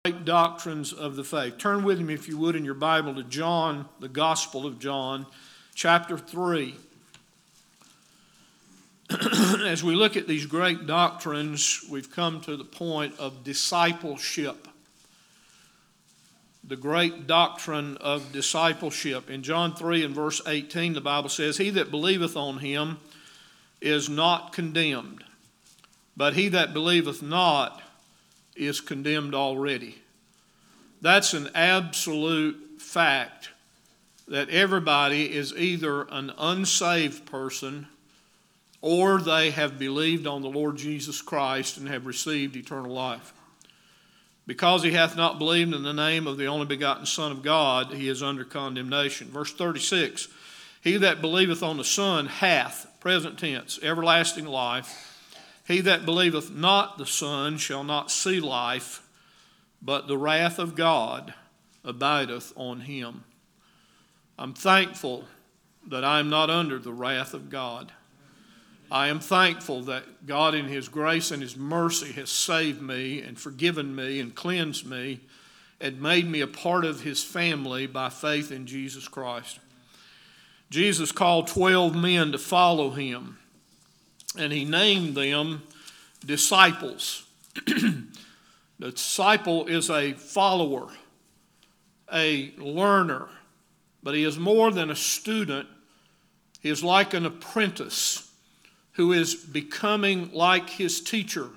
Great doctrines of the faith. Turn with me, if you would, in your Bible to John, the Gospel of John, chapter 3. As we look at these great doctrines, we've come to the point of discipleship. The great doctrine of discipleship. In John 3 and verse 18, the Bible says, "He that believeth on him is not condemned, but he that believeth not is condemned already." That's an absolute fact, that everybody is either an unsaved person or they have believed on the Lord Jesus Christ and have received eternal life. Because he hath not believed in the name of the only begotten Son of God, he is under condemnation. Verse 36, "He that believeth on the Son hath," present tense, "everlasting life. He that believeth not the Son shall not see life, but the wrath of God abideth on him." I'm thankful that I am not under the wrath of God. I am thankful that God in his grace and his mercy has saved me and forgiven me and cleansed me and made me a part of his family by faith in Jesus Christ. Jesus called 12 men to follow him, and he named them disciples. The disciple is a follower, a learner, but he is more than a student. He is like an apprentice who is becoming like his teacher.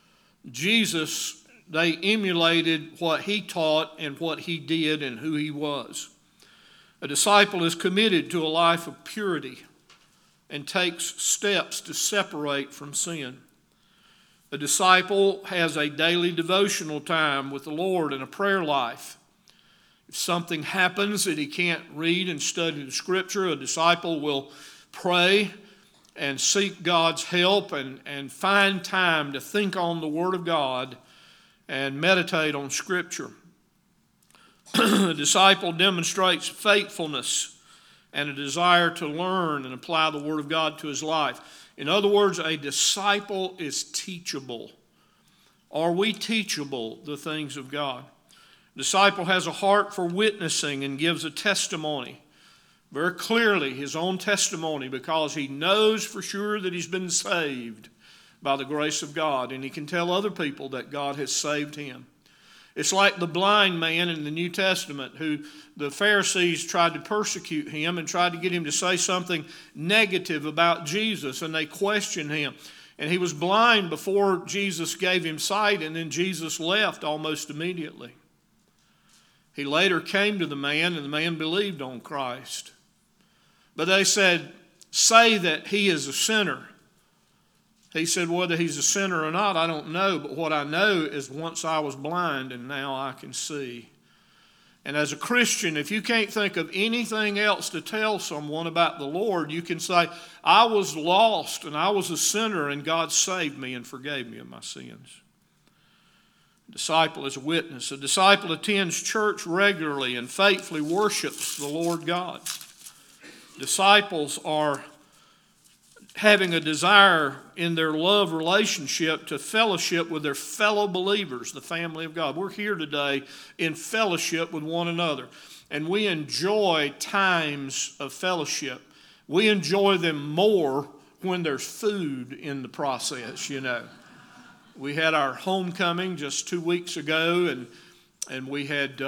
Jesus, they emulated what he taught and what he did and who he was. A disciple is committed to a life of purity and takes steps to separate from sin. A disciple has a daily devotional time with the Lord and a prayer life. If something happens that he can't read and study the Scripture, a disciple will pray and seek God's help and find time to think on the Word of God and meditate on Scripture. A disciple demonstrates faithfulness and a desire to learn and apply the Word of God to his life. In other words, a disciple is teachable. Are we teachable the things of God? A disciple has a heart for witnessing and gives a testimony. Very clearly his own testimony, because he knows for sure that he's been saved by the grace of God, and he can tell other people that God has saved him. It's like the blind man in the New Testament who the Pharisees tried to persecute him and tried to get him to say something negative about Jesus, and they questioned him. And he was blind before Jesus gave him sight, and then Jesus left almost immediately. He later came to the man, and the man believed on Christ. But they said, "Say that he is a sinner." He said, "Whether he's a sinner or not, I don't know. But what I know is once I was blind and now I can see." And as a Christian, if you can't think of anything else to tell someone about the Lord, you can say, "I was lost and I was a sinner and God saved me and forgave me of my sins." A disciple is a witness. A disciple attends church regularly and faithfully worships the Lord God. Disciples are having a desire in their love relationship to fellowship with their fellow believers, the family of God. We're here today in fellowship with one another, and we enjoy times of fellowship. We enjoy them more when there's food in the process, you know. We had our homecoming just 2 weeks ago, and we had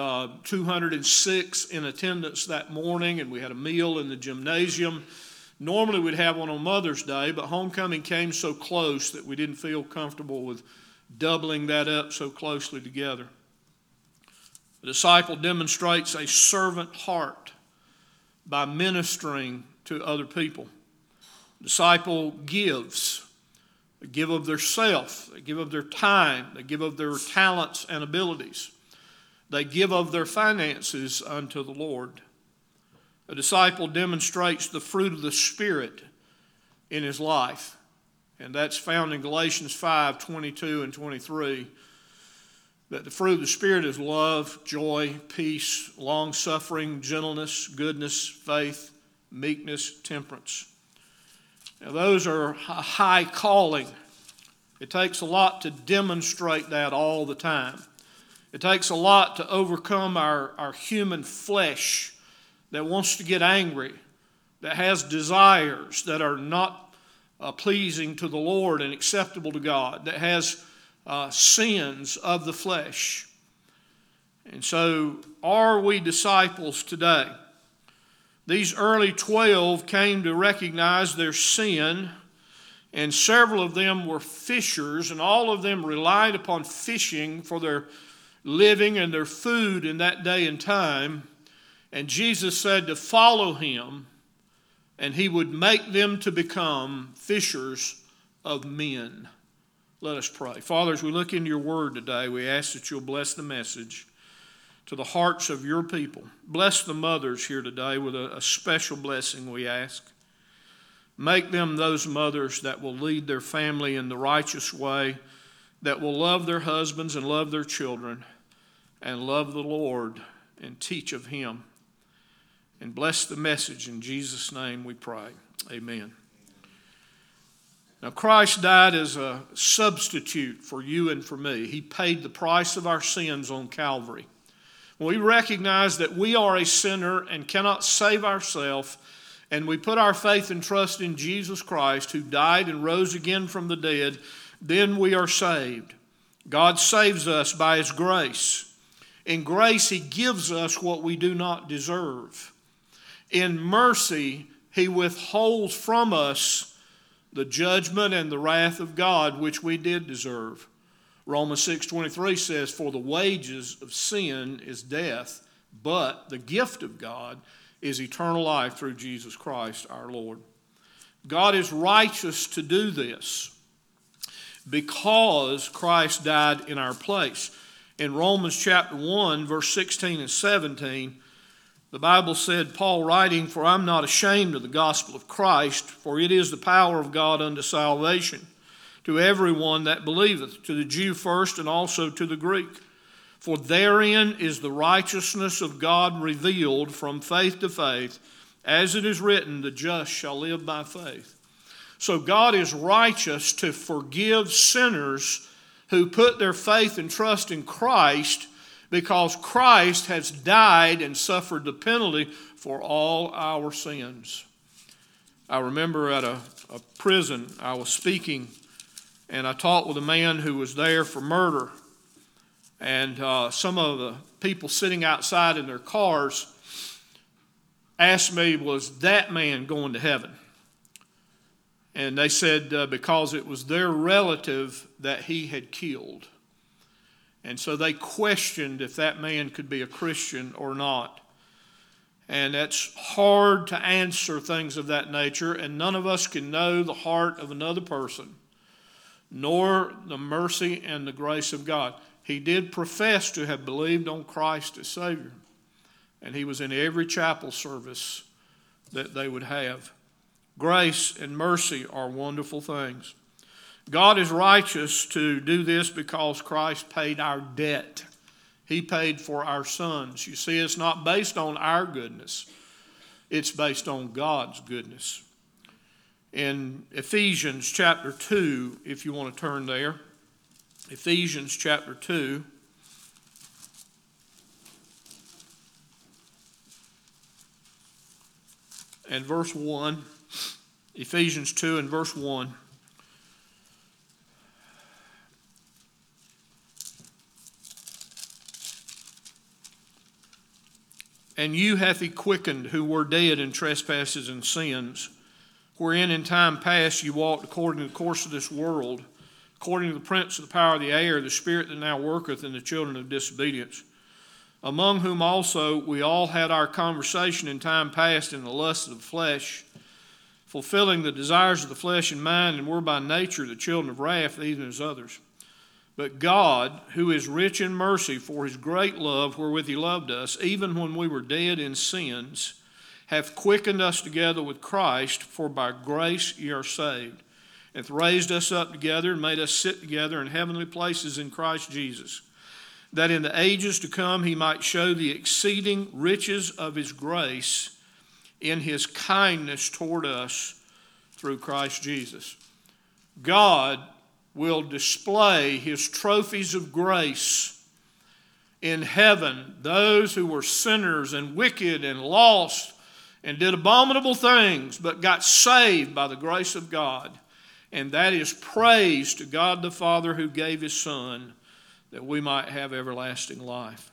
206 in attendance that morning, and we had a meal in the gymnasium. Normally we'd have one on Mother's Day, but homecoming came so close that we didn't feel comfortable with doubling that up so closely together. The disciple demonstrates a servant heart by ministering to other people. The disciple gives. They give of their self. They give of their time. They give of their talents and abilities. They give of their finances unto the Lord. A disciple demonstrates the fruit of the Spirit in his life. And that's found in Galatians 5:22 and 23. That the fruit of the Spirit is love, joy, peace, long-suffering, gentleness, goodness, faith, meekness, temperance. Now those are a high calling. It takes a lot to demonstrate that all the time. It takes a lot to overcome our human flesh that wants to get angry, that has desires that are not pleasing to the Lord and acceptable to God, that has sins of the flesh. And so, are we disciples today? These early 12 came to recognize their sin, and several of them were fishers, and all of them relied upon fishing for their living and their food in that day and time. And Jesus said to follow him, and he would make them to become fishers of men. Let us pray. Father, as we look into your word today, we ask that you'll bless the message to the hearts of your people. Bless the mothers here today with a special blessing, we ask. Make them those mothers that will lead their family in the righteous way, that will love their husbands and love their children, and love the Lord and teach of him. And bless the message. In Jesus' name we pray. Amen. Now, Christ died as a substitute for you and for me. He paid the price of our sins on Calvary. We recognize that we are a sinner and cannot save ourselves, and we put our faith and trust in Jesus Christ, who died and rose again from the dead, then we are saved. God saves us by his grace. In grace, he gives us what we do not deserve. In mercy, he withholds from us the judgment and the wrath of God, which we did deserve. Romans 6:23 says, "For the wages of sin is death, but the gift of God is eternal life through Jesus Christ our Lord." God is righteous to do this because Christ died in our place. In Romans chapter 1, verse 16 and 17, the Bible said, Paul writing, "For I'm not ashamed of the gospel of Christ, for it is the power of God unto salvation to everyone that believeth, to the Jew first and also to the Greek. For therein is the righteousness of God revealed from faith to faith, as it is written, the just shall live by faith." So God is righteous to forgive sinners who put their faith and trust in Christ, because Christ has died and suffered the penalty for all our sins. I remember at a prison I was speaking, and I talked with a man who was there for murder. And some of the people sitting outside in their cars asked me, was that man going to heaven? And they said because it was their relative that he had killed. And so they questioned if that man could be a Christian or not. And that's hard to answer things of that nature, and none of us can know the heart of another person, nor the mercy and the grace of God. He did profess to have believed on Christ as Savior, and he was in every chapel service that they would have. Grace and mercy are wonderful things. God is righteous to do this because Christ paid our debt. He paid for our sins. You see, it's not based on our goodness. It's based on God's goodness. In Ephesians chapter 2, if you want to turn there, Ephesians chapter 2. And verse 1. Ephesians 2 and verse 1. "And you hath he quickened who were dead in trespasses and sins, wherein in time past you walked according to the course of this world, according to the prince of the power of the air, the spirit that now worketh in the children of disobedience, among whom also we all had our conversation in time past in the lust of the flesh, fulfilling the desires of the flesh and mind, and were by nature the children of wrath, even as others. But God, who is rich in mercy for his great love wherewith he loved us, even when we were dead in sins, hath quickened us together with Christ, for by grace ye are saved, and hath raised us up together and made us sit together in heavenly places in Christ Jesus, that in the ages to come he might show the exceeding riches of his grace in his kindness toward us through Christ Jesus." God will display his trophies of grace in heaven those who were sinners and wicked and lost and did abominable things, but got saved by the grace of God. And that is praise to God the Father who gave His Son that we might have everlasting life.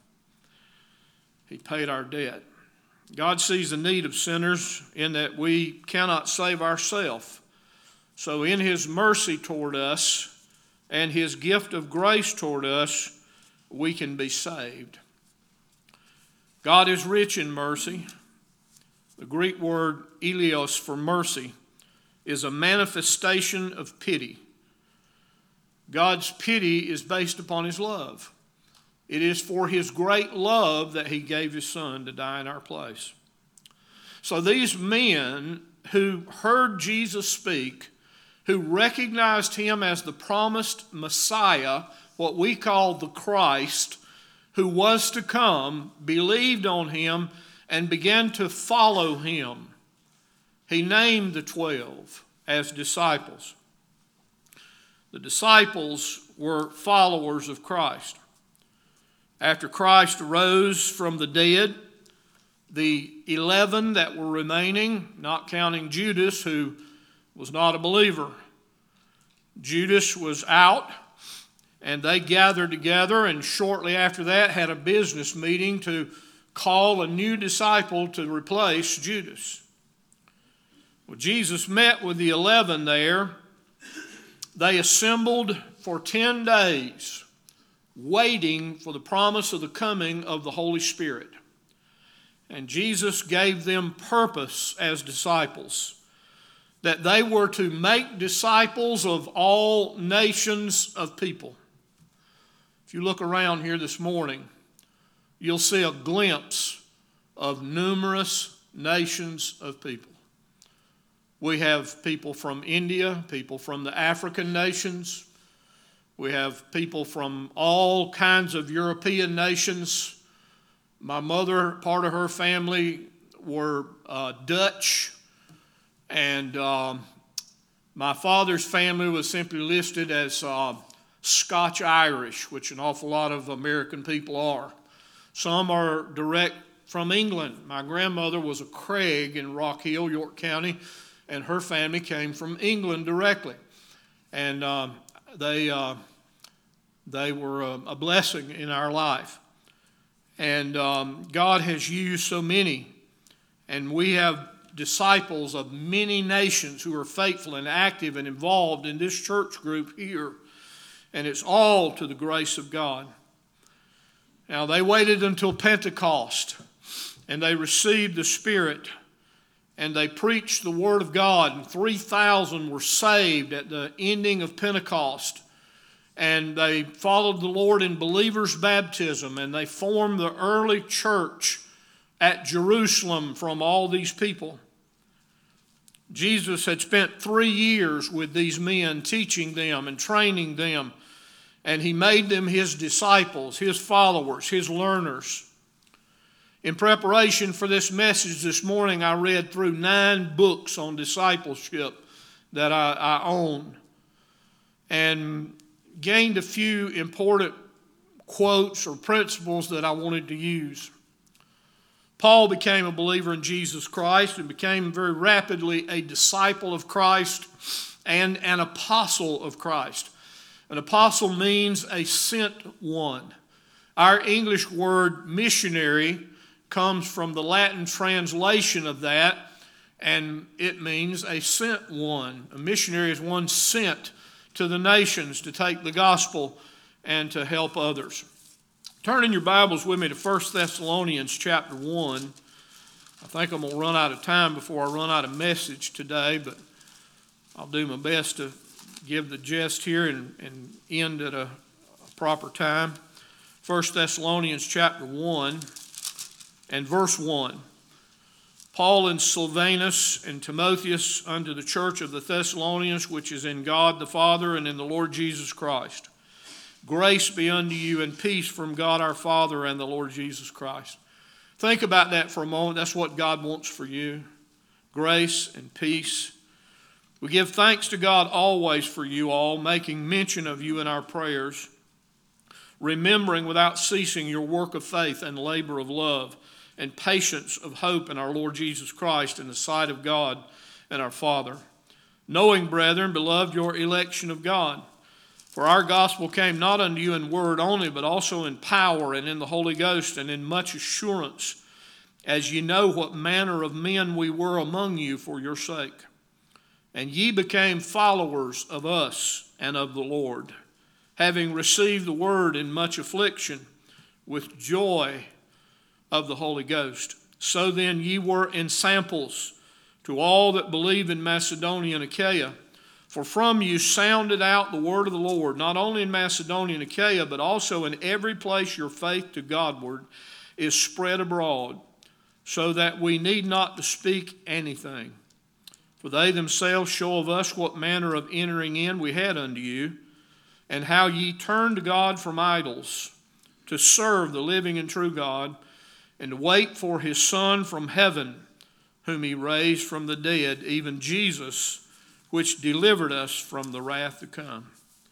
He paid our debt. God sees the need of sinners in that we cannot save ourselves. So in His mercy toward us and His gift of grace toward us, we can be saved. God is rich in mercy. The Greek word eleos for mercy is a manifestation of pity. God's pity is based upon His love. It is for His great love that He gave His Son to die in our place. So these men who heard Jesus speak, who recognized Him as the promised Messiah, what we call the Christ, who was to come, believed on Him and began to follow Him. He named the 12 as disciples. The disciples were followers of Christ. After Christ arose from the dead, the 11 that were remaining, not counting Judas, who was not a believer, Judas was out, and they gathered together, and shortly after that had a business meeting to call a new disciple to replace Judas. Well, Jesus met with the 11 there. They assembled for 10 days, waiting for the promise of the coming of the Holy Spirit. And Jesus gave them purpose as disciples, that they were to make disciples of all nations of people. If you look around here this morning, you'll see a glimpse of numerous nations of people. We have people from India, people from the African nations. We have people from all kinds of European nations. My mother, part of her family were Dutch, and my father's family was simply listed as Scotch-Irish, which an awful lot of American people are. Some are direct from England. My grandmother was a Craig in Rock Hill, York County, and her family came from England directly. And they were a blessing in our life. And God has used so many. And we have disciples of many nations who are faithful and active and involved in this church group here. And it's all to the grace of God. Now, they waited until Pentecost, and they received the Spirit, and they preached the Word of God, and 3,000 were saved at the ending of Pentecost. And they followed the Lord in believers' baptism, and they formed the early church at Jerusalem from all these people. Jesus had spent 3 years with these men, teaching them and training them, and He made them His disciples, His followers, His learners. In preparation for this message this morning, I read through 9 books on discipleship that I own, and gained a few important quotes or principles that I wanted to use. Paul became a believer in Jesus Christ and became very rapidly a disciple of Christ and an apostle of Christ. An apostle means a sent one. Our English word missionary comes from the Latin translation of that, and it means a sent one. A missionary is one sent to the nations to take the gospel and to help others. Turn in your Bibles with me to 1 Thessalonians chapter 1. I think I'm going to run out of time before I run out of message today, but I'll do my best to give the gist here and end at a proper time. 1 Thessalonians chapter 1 and verse 1. Paul and Silvanus and Timotheus unto the church of the Thessalonians, which is in God the Father and in the Lord Jesus Christ. Grace be unto you and peace from God our Father and the Lord Jesus Christ. Think about that for a moment. That's what God wants for you. Grace and peace. We give thanks to God always for you all, making mention of you in our prayers, remembering without ceasing your work of faith and labor of love and patience of hope in our Lord Jesus Christ in the sight of God and our Father. Knowing, brethren, beloved, your election of God. For our gospel came not unto you in word only, but also in power and in the Holy Ghost and in much assurance, as ye know what manner of men we were among you for your sake. And ye became followers of us and of the Lord, having received the word in much affliction with joy of the Holy Ghost. So then ye were ensamples to all that believe in Macedonia and Achaia. For from you sounded out the word of the Lord, not only in Macedonia and Achaia, but also in every place your faith to Godward is spread abroad, so that we need not to speak anything. For they themselves show of us what manner of entering in we had unto you, and how ye turned to God from idols, to serve the living and true God, and to wait for his Son from heaven, whom he raised from the dead, even Jesus, which delivered us from the wrath to come.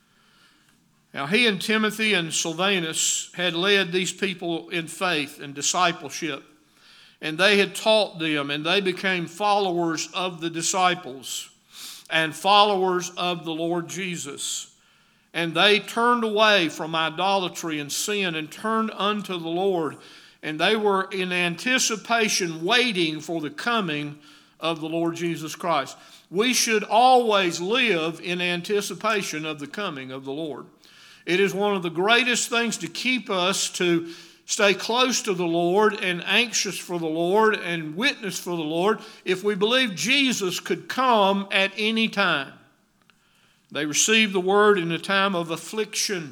Now he and Timothy and Silvanus had led these people in faith and discipleship, and they had taught them, and they became followers of the disciples and followers of the Lord Jesus. And they turned away from idolatry and sin and turned unto the Lord, and they were in anticipation waiting for the coming of the Lord Jesus Christ. We should always live in anticipation of the coming of the Lord. It is one of the greatest things to keep us to stay close to the Lord and anxious for the Lord and witness for the Lord if we believe Jesus could come at any time. They received the word in a time of affliction,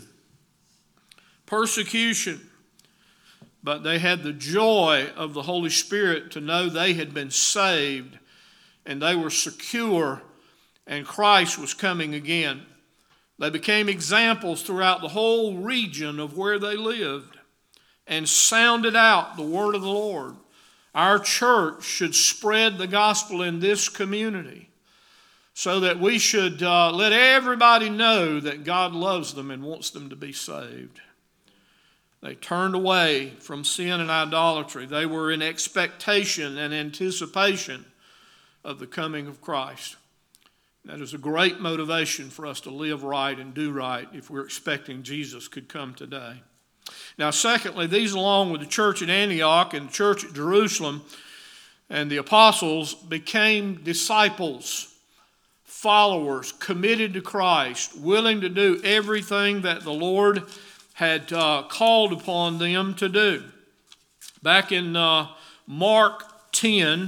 persecution, but they had the joy of the Holy Spirit to know they had been saved and they were secure and Christ was coming again. They became examples throughout the whole region of where they lived and sounded out the word of the Lord. Our church should spread the gospel in this community so that we should let everybody know that God loves them and wants them to be saved. They turned away from sin and idolatry. They were in expectation and anticipation of the coming of Christ. That is a great motivation for us to live right and do right if we're expecting Jesus could come today. Now, secondly, these along with the church at Antioch and the church at Jerusalem and the apostles became disciples, followers, committed to Christ, willing to do everything that the Lord had called upon them to do. Back in Mark 10,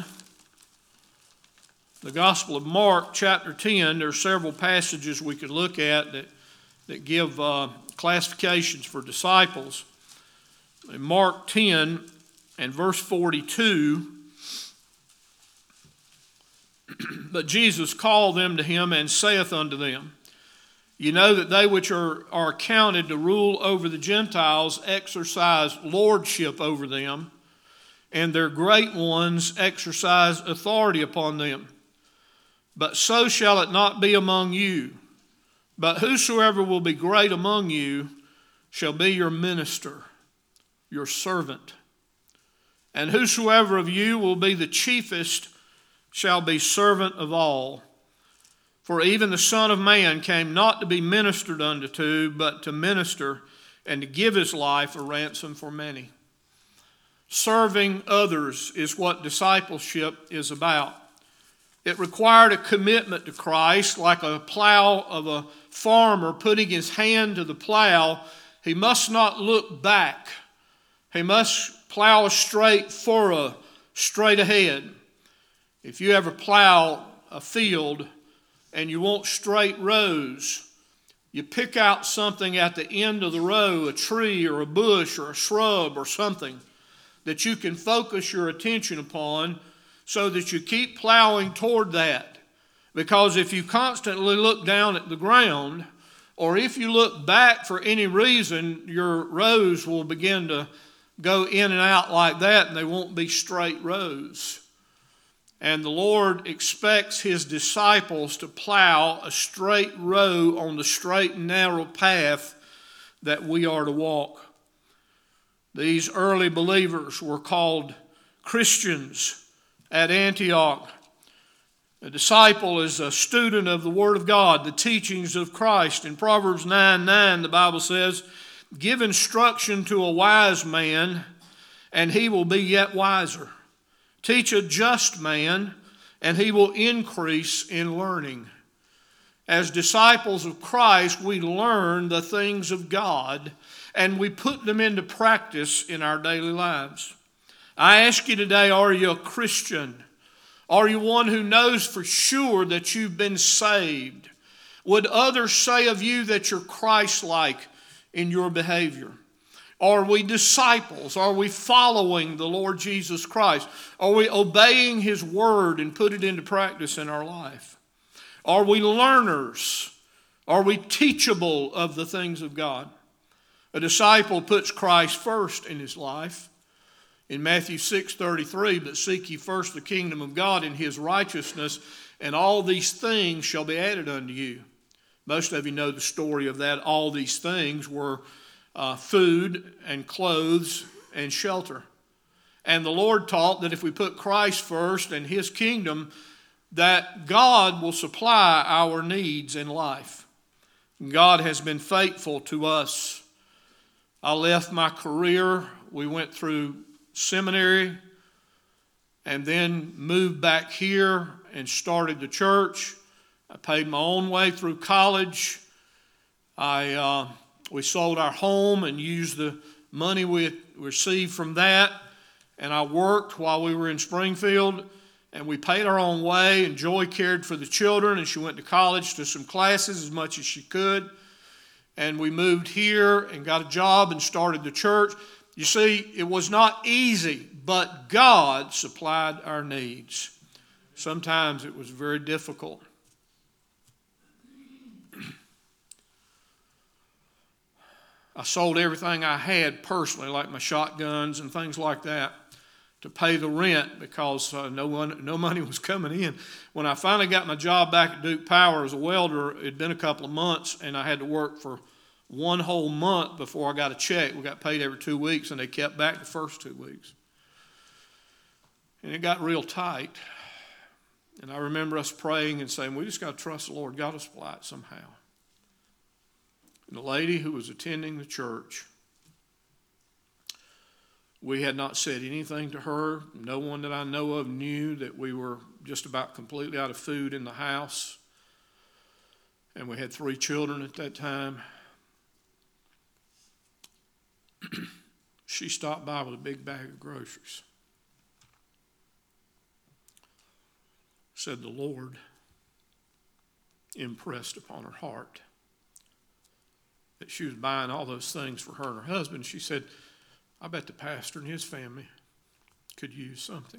the Gospel of Mark, chapter 10, there are several passages we could look at that give classifications for disciples. In Mark 10 and verse 42, but Jesus called them to him and saith unto them, you know that they which are accounted to rule over the Gentiles exercise lordship over them, and their great ones exercise authority upon them. But so shall it not be among you. But whosoever will be great among you shall be your minister, your servant. And whosoever of you will be the chiefest shall be servant of all. For even the Son of Man came not to be ministered unto, but to minister and to give his life a ransom for many. Serving others is what discipleship is about. It required a commitment to Christ, like a plow of a farmer putting his hand to the plow. He must not look back. He must plow a straight furrow, straight ahead. If you ever plow a field and you want straight rows, you pick out something at the end of the row, a tree or a bush or a shrub or something that you can focus your attention upon so that you keep plowing toward that. Because if you constantly look down at the ground, or if you look back for any reason, your rows will begin to go in and out like that, and they won't be straight rows. And the Lord expects his disciples to plow a straight row on the straight and narrow path that we are to walk. These early believers were called Christians at Antioch. A disciple is a student of the Word of God, the teachings of Christ. In Proverbs 9:9, the Bible says, "Give instruction to a wise man, and he will be yet wiser. Teach a just man, and he will increase in learning." As disciples of Christ, we learn the things of God, and we put them into practice in our daily lives. I ask you today, are you a Christian? Are you one who knows for sure that you've been saved? Would others say of you that you're Christ-like in your behavior? Are we disciples? Are we following the Lord Jesus Christ? Are we obeying His word and put it into practice in our life? Are we learners? Are we teachable of the things of God? A disciple puts Christ first in his life. In Matthew 6:33, "But seek ye first the kingdom of God and His righteousness, and all these things shall be added unto you." Most of you know the story of that. All these things were food and clothes and shelter. And the Lord taught that if we put Christ first and His kingdom, that God will supply our needs in life. God has been faithful to us. I left my career. We went through seminary and then moved back here and started the church. I paid my own way through college. We sold our home and used the money we received from that. And I worked while we were in Springfield. And we paid our own way. And Joy cared for the children. And she went to college to some classes as much as she could. And we moved here and got a job and started the church. You see, it was not easy, but God supplied our needs. Sometimes it was very difficult. I sold everything I had personally, like my shotguns and things like that, to pay the rent because no money was coming in. When I finally got my job back at Duke Power as a welder, it had been a couple of months, and I had to work for one whole month before I got a check. We got paid every 2 weeks, and they kept back the first 2 weeks. And it got real tight. And I remember us praying and saying, we just got to trust the Lord. God will supply it somehow. And the lady who was attending the church, we had not said anything to her. No one that I know of knew that we were just about completely out of food in the house. And we had 3 children at that time. She stopped by with a big bag of groceries. Said the Lord impressed upon her heart that she was buying all those things for her and her husband. She said, I bet the pastor and his family could use something.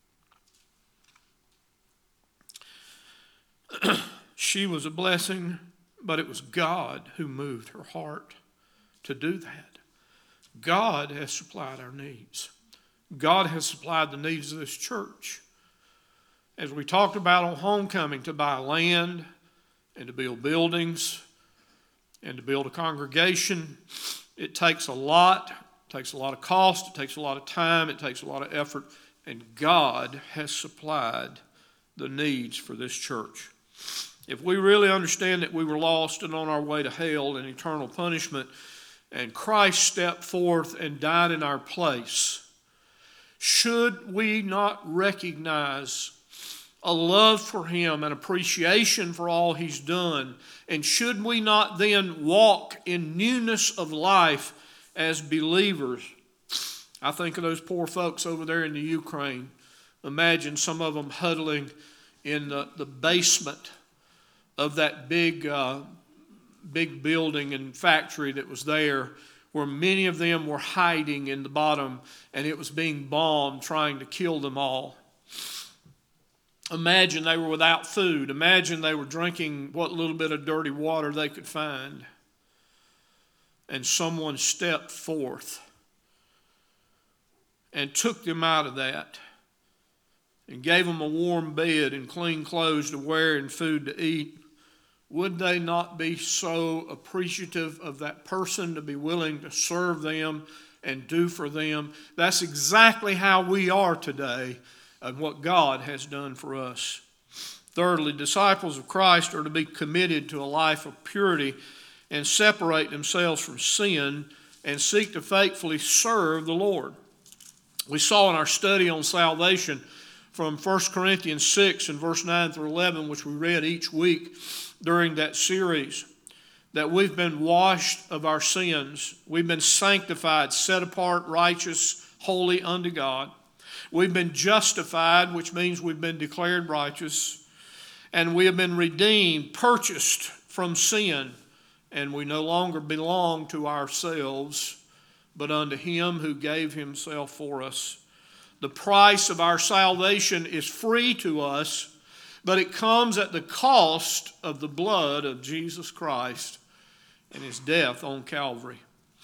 She was a blessing, but it was God who moved her heart to do that. God has supplied our needs. God has supplied the needs of this church. As we talked about on homecoming, to buy land and to build buildings and to build a congregation, it takes a lot. It takes a lot of cost. It takes a lot of time. It takes a lot of effort. And God has supplied the needs for this church. If we really understand that we were lost and on our way to hell and eternal punishment, and Christ stepped forth and died in our place, should we not recognize a love for Him and appreciation for all He's done? And should we not then walk in newness of life as believers? I think of those poor folks over there in the Ukraine. Imagine some of them huddling in the basement of that big building and factory that was there, where many of them were hiding in the bottom, and it was being bombed, trying to kill them all. Imagine they were without food. Imagine they were drinking what little bit of dirty water they could find. And someone stepped forth and took them out of that and gave them a warm bed and clean clothes to wear and food to eat, would they not be so appreciative of that person to be willing to serve them and do for them? That's exactly how we are today and what God has done for us. Thirdly, disciples of Christ are to be committed to a life of purity and separate themselves from sin and seek to faithfully serve the Lord. We saw in our study on salvation from 1 Corinthians 6 and verse 9 through 11, which we read each week during that series, that we've been washed of our sins. We've been sanctified, set apart, righteous, holy unto God. We've been justified, which means we've been declared righteous. And we have been redeemed, purchased from sin. And we no longer belong to ourselves, but unto Him who gave Himself for us. The price of our salvation is free to us, but it comes at the cost of the blood of Jesus Christ and His death on Calvary.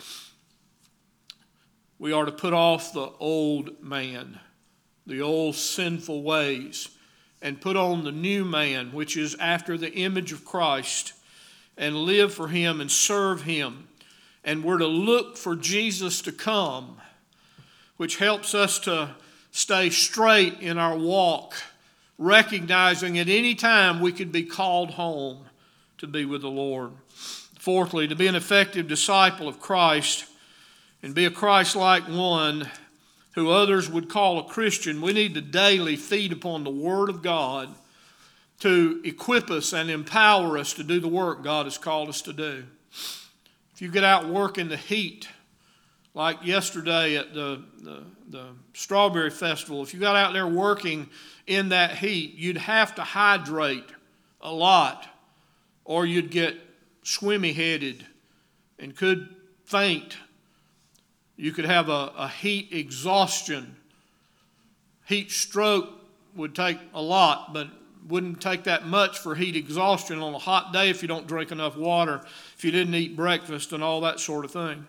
We are to put off the old man, the old sinful ways, and put on the new man, which is after the image of Christ, and live for Him and serve Him. And we're to look for Jesus to come, which helps us to stay straight in our walk, recognizing at any time we could be called home to be with the Lord. Fourthly, to be an effective disciple of Christ and be a Christ-like one who others would call a Christian, we need to daily feed upon the Word of God to equip us and empower us to do the work God has called us to do. If you get out and work in the heat, like yesterday at the Strawberry Festival, if you got out there working in that heat, you'd have to hydrate a lot, or you'd get swimmy-headed and could faint. You could have a heat exhaustion. Heat stroke would take a lot, but wouldn't take that much for heat exhaustion on a hot day if you don't drink enough water, if you didn't eat breakfast and all that sort of thing.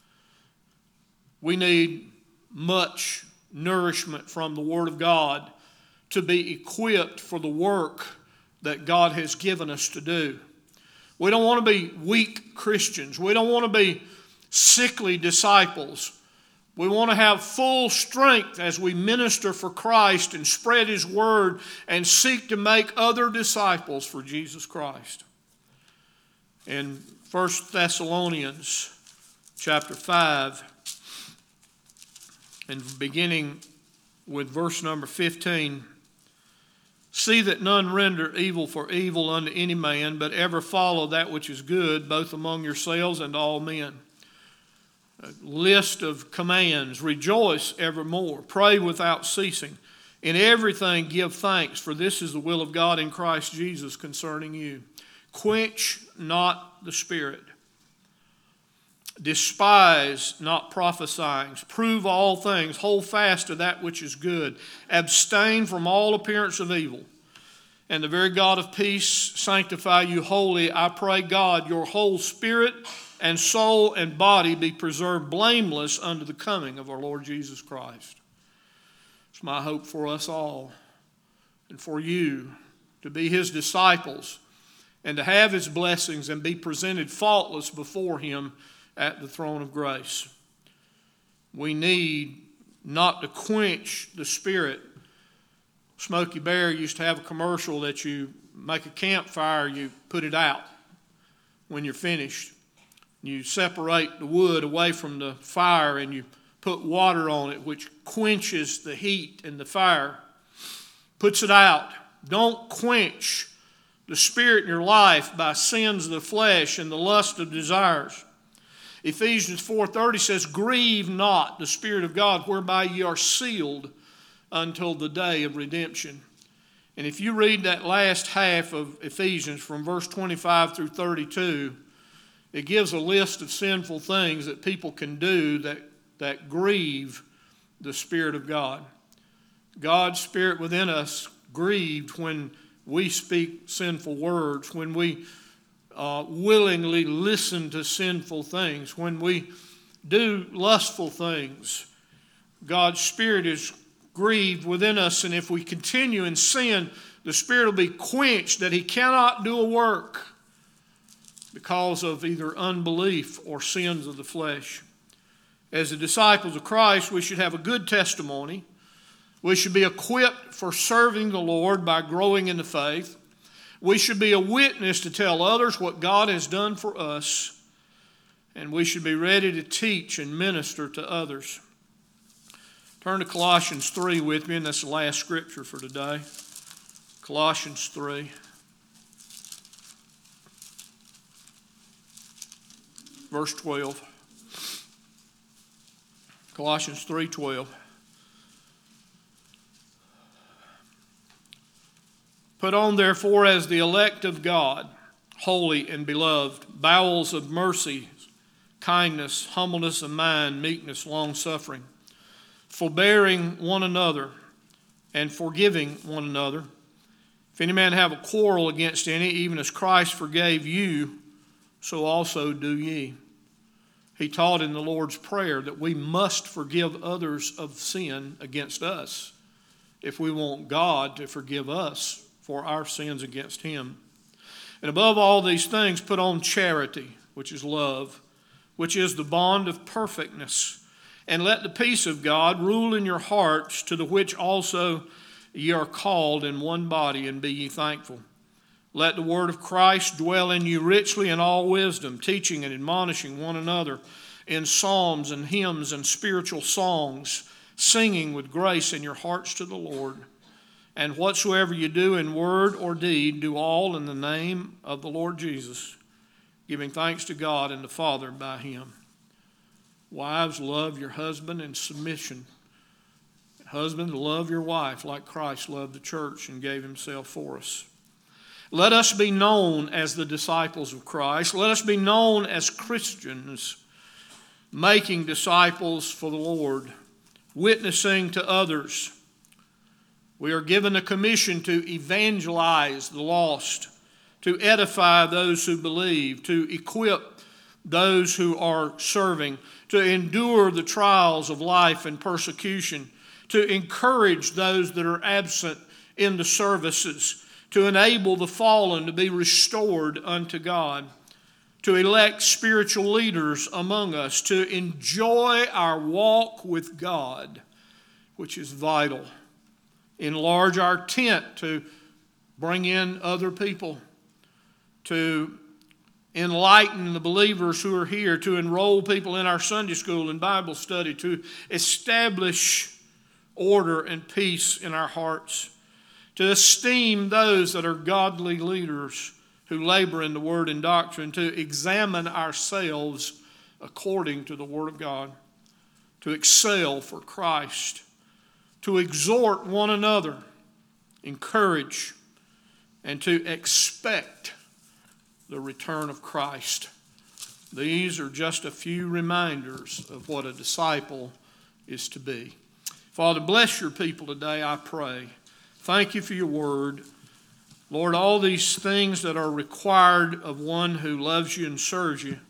We need much nourishment from the Word of God to be equipped for the work that God has given us to do. We don't want to be weak Christians. We don't want to be sickly disciples. We want to have full strength as we minister for Christ and spread His Word and seek to make other disciples for Jesus Christ. In 1 Thessalonians chapter 5, and beginning with verse number 15, see that none render evil for evil unto any man, but ever follow that which is good, both among yourselves and all men. A list of commands. Rejoice evermore. Pray without ceasing. In everything give thanks, for this is the will of God in Christ Jesus concerning you. Quench not the Spirit. Despise not prophesying. Prove all things. Hold fast to that which is good. Abstain from all appearance of evil. And the very God of peace sanctify you wholly. I pray God, your whole spirit and soul and body be preserved blameless unto the coming of our Lord Jesus Christ. It's my hope for us all and for you to be His disciples and to have His blessings and be presented faultless before Him at the throne of grace. We need not to quench the Spirit. Smokey Bear used to have a commercial that you make a campfire, you put it out when you're finished. You separate the wood away from the fire and you put water on it, which quenches the heat and the fire, puts it out. Don't quench the Spirit in your life by sins of the flesh and the lust of desires. Ephesians 4:30 says, grieve not the Spirit of God, whereby ye are sealed until the day of redemption. And if you read that last half of Ephesians from verse 25 through 32, it gives a list of sinful things that people can do that grieve the Spirit of God. God's Spirit within us grieved when we speak sinful words, when we willingly listen to sinful things, when we do lustful things. God's Spirit is grieved within us, and if we continue in sin, the Spirit will be quenched that He cannot do a work. because of either unbelief or sins of the flesh. As the disciples of Christ, we should have a good testimony. We should be equipped for serving the Lord by growing in the faith. We should be a witness to tell others what God has done for us. And we should be ready to teach and minister to others. Turn to Colossians 3 with me, and that's the last scripture for today. Colossians 3. Verse 12. Colossians 3:12. Put on therefore as the elect of God, holy and beloved, bowels of mercy, kindness, humbleness of mind, meekness, long-suffering, forbearing one another and forgiving one another. If any man have a quarrel against any, even as Christ forgave you, so also do ye. He taught in the Lord's Prayer that we must forgive others of sin against us if we want God to forgive us for our sins against him. And above all these things, put on charity, which is love, which is the bond of perfectness. And let the peace of God rule in your hearts, to the which also ye are called in one body, and be ye thankful. Let the word of Christ dwell in you richly in all wisdom, teaching and admonishing one another in psalms and hymns and spiritual songs, singing with grace in your hearts to the Lord. And whatsoever you do in word or deed, do all in the name of the Lord Jesus, giving thanks to God and the Father by him. Wives, love your husband in submission. Husbands, love your wife like Christ loved the church and gave himself for us. Let us be known as the disciples of Christ. Let us be known as Christians, making disciples for the Lord, witnessing to others. We are given a commission to evangelize the lost, to edify those who believe, to equip those who are serving, to endure the trials of life and persecution, to encourage those that are absent in the services, to enable the fallen to be restored unto God, to elect spiritual leaders among us, to enjoy our walk with God, which is vital. Enlarge our tent to bring in other people, to enlighten the believers who are here, to enroll people in our Sunday school and Bible study, to establish order and peace in our hearts, to esteem those that are godly leaders who labor in the word and doctrine, to examine ourselves according to the word of God, to excel for Christ, to exhort one another, encourage, and to expect the return of Christ. These are just a few reminders of what a disciple is to be. Father, bless your people today, I pray. Thank you for your word. Lord, all these things that are required of one who loves you and serves you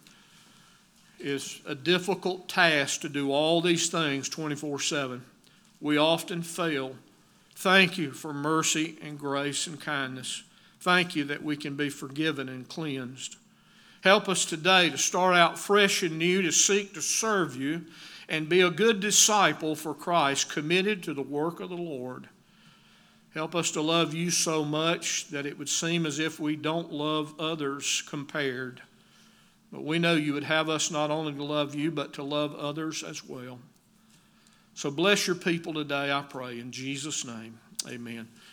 is a difficult task to do all these things 24/7. We often fail. Thank you for mercy and grace and kindness. Thank you that we can be forgiven and cleansed. Help us today to start out fresh and new, to seek to serve you and be a good disciple for Christ, committed to the work of the Lord. Help us to love you so much that it would seem as if we don't love others compared. But we know you would have us not only to love you, but to love others as well. So bless your people today, I pray. In Jesus' name, amen.